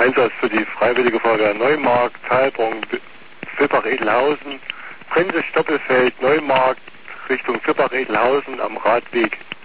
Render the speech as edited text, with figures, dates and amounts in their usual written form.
Einsatz für die Freiwillige Feuerwehr Neumarkt, Heilbronn, Fippach-Edelhausen, Prinze Stoppelfeld, Neumarkt, Richtung Fippach-Edelhausen am Radweg